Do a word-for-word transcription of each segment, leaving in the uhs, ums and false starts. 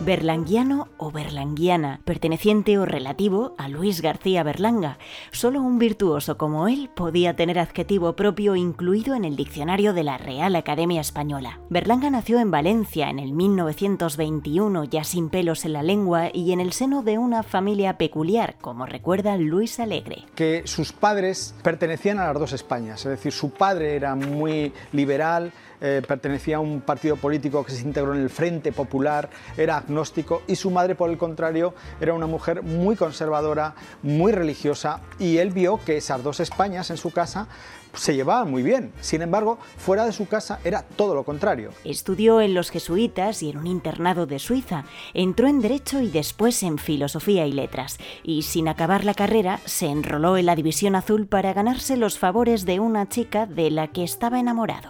Berlanguiano o berlanguiana, perteneciente o relativo a Luis García Berlanga. Solo un virtuoso como él podía tener adjetivo propio incluido en el diccionario de la Real Academia Española. Berlanga nació en Valencia en el mil novecientos veintiuno, ya sin pelos en la lengua y en el seno de una familia peculiar, como recuerda Luis Alegre. Que sus padres pertenecían a las dos Españas, es decir, su padre era muy liberal, eh, pertenecía a un partido político que se integró en el Frente Popular, era agnóstico, y su madre, por el contrario, era una mujer muy conservadora, muy religiosa, y él vio que esas dos Españas en su casa se llevaban muy bien. Sin embargo, fuera de su casa era todo lo contrario. Estudió en los jesuitas y en un internado de Suiza. Entró en Derecho y después en Filosofía y Letras. Y sin acabar la carrera, se enroló en la División Azul para ganarse los favores de una chica de la que estaba enamorado.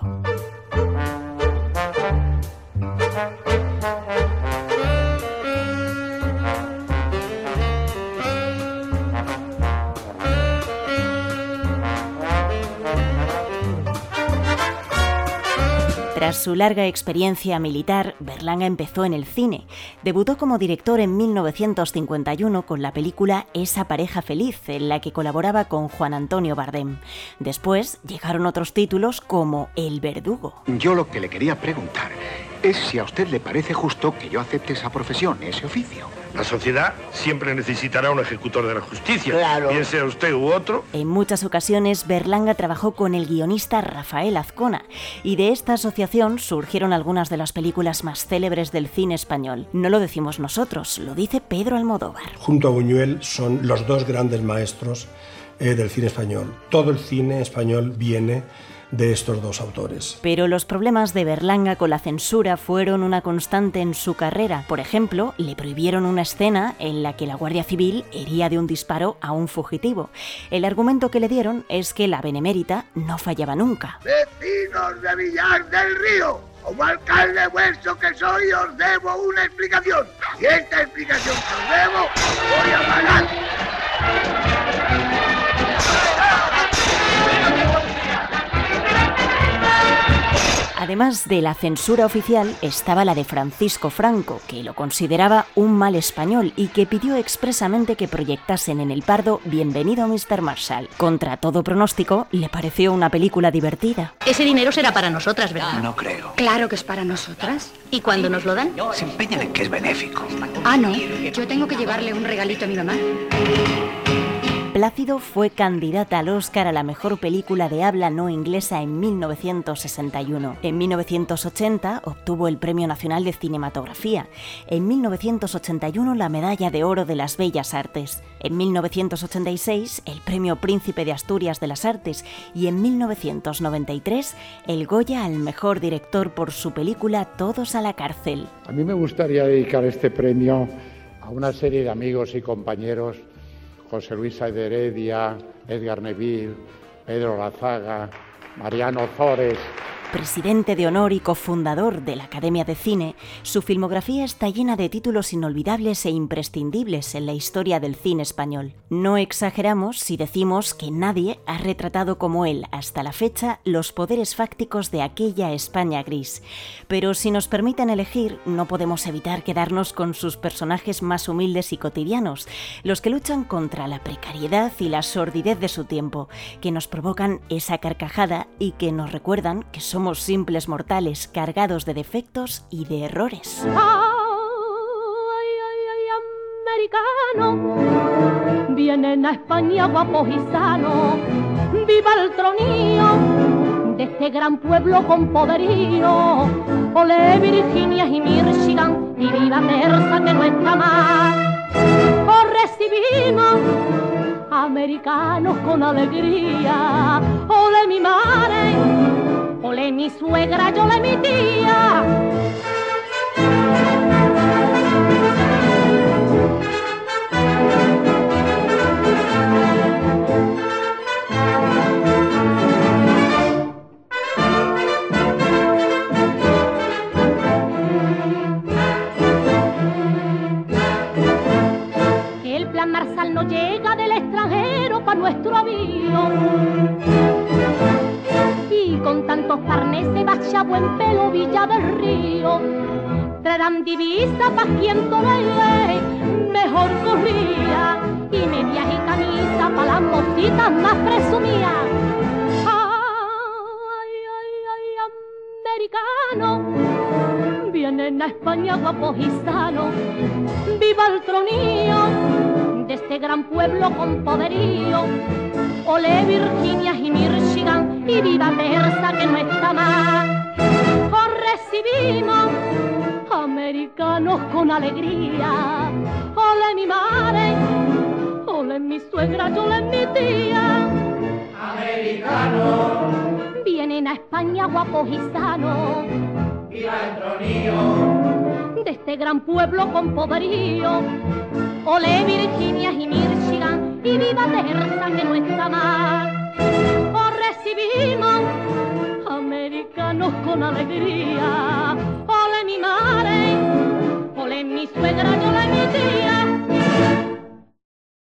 Tras su larga experiencia militar, Berlanga empezó en el cine. Debutó como director en mil novecientos cincuenta y uno con la película Esa pareja feliz, en la que colaboraba con Juan Antonio Bardem. Después llegaron otros títulos como El verdugo. Yo lo que le quería preguntar es si a usted le parece justo que yo acepte esa profesión, ese oficio. La sociedad siempre necesitará un ejecutor de la justicia, claro. Bien sea usted u otro. En muchas ocasiones, Berlanga trabajó con el guionista Rafael Azcona, y de esta asociación surgieron algunas de las películas más célebres del cine español. No lo decimos nosotros, lo dice Pedro Almodóvar. Junto a Buñuel son los dos grandes maestros eh, del cine español. Todo el cine español viene de estos dos autores. Pero los problemas de Berlanga con la censura fueron una constante en su carrera. Por ejemplo, le prohibieron una escena en la que la Guardia Civil hería de un disparo a un fugitivo. El argumento que le dieron es que la benemérita no fallaba nunca. Vecinos de Villar del Río, como alcalde vuestro que soy, os debo una explicación. Y esta explicación que os debo, voy a pagar. Además de la censura oficial, estaba la de Francisco Franco, que lo consideraba un mal español y que pidió expresamente que proyectasen en El Pardo Bienvenido mister Marshall. Contra todo pronóstico, le pareció una película divertida. Ese dinero será para nosotras, ¿verdad? No creo. Claro que es para nosotras. ¿Y cuándo nos lo dan? Se empeñan en que es benéfico. Ah, no. Yo tengo que llevarle un regalito a mi mamá. Plácido fue candidata al Oscar a la mejor película de habla no inglesa en mil novecientos sesenta y uno. En mil novecientos ochenta obtuvo el Premio Nacional de Cinematografía. En mil novecientos ochenta y uno la Medalla de Oro de las Bellas Artes. En mil novecientos ochenta y seis el Premio Príncipe de Asturias de las Artes. Y en mil novecientos noventa y tres el Goya al mejor director por su película Todos a la cárcel. A mí me gustaría dedicar este premio a una serie de amigos y compañeros: José Luis Sáez de Heredia, Edgar Neville, Pedro Lazaga, Mariano Ozores. Presidente de honor y cofundador de la Academia de Cine, su filmografía está llena de títulos inolvidables e imprescindibles en la historia del cine español. No exageramos si decimos que nadie ha retratado como él hasta la fecha los poderes fácticos de aquella España gris. Pero si nos permiten elegir, no podemos evitar quedarnos con sus personajes más humildes y cotidianos, los que luchan contra la precariedad y la sordidez de su tiempo, que nos provocan esa carcajada y que nos recuerdan que son Somos simples mortales cargados de defectos y de errores. Ay, ay, ay, americano, vienen a España guapos y sanos. Viva el tronío de este gran pueblo con poderío. Ole Virginia y Michigan y viva Terza que no está mal. Os recibimos americanos con alegría. Ole mi madre, ole mi suegra, yo le mi tía. El plan Marshall no llega del extranjero pa' nuestro avión. Y con tantos carnes se bacha buen pelo Villa del Río. traerán divisa pa' quien tolele mejor corría, y medias y camisa pa' las mocitas más presumidas. Ay, ay, ay, americano, vienen a España guapos y sanos, viva el tronío de este gran pueblo con poderío. Ole Virginia y Michigan, y viva Terza que no está más. Os recibimos, americanos, con alegría. Ole mi madre, ole mi suegra, ole mi tía. Americanos, vienen a España guapos y sanos. Viva el tronío de este gran pueblo con poderío. Ole Virginia y Michigan, y viva Terza que no está más. Os recibimos, americanos, con alegría. Ole mi madre, ole mi suegra, ole mi tía.